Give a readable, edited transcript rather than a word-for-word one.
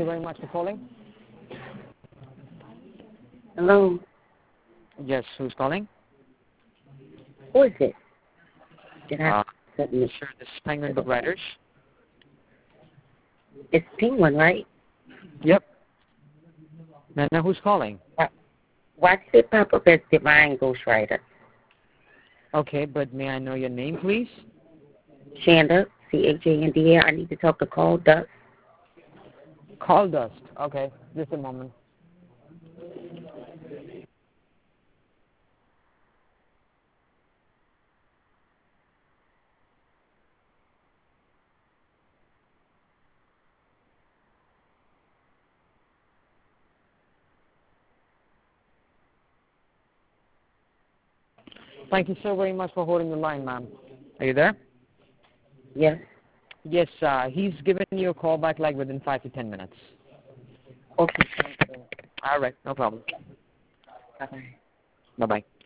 you very much for calling. Hello. Yes, who's calling? Who is it? Did I submit? Sure, this is Penguin Book Writers. It's Penguin, right? Yep. Now who's calling? Why did it pop up as Divine Ghostwriter? Okay, but may I know your name, please? Chanda, C-H-A-N-D-A. I need to talk to Call Dust. Call Dust. Okay, just a moment. Thank you so very much for holding the line, ma'am. Are you there? Yes. Yes, he's giving you a call back like within 5 to 10 minutes. Okay. All right, no problem. Bye-bye. Bye-bye.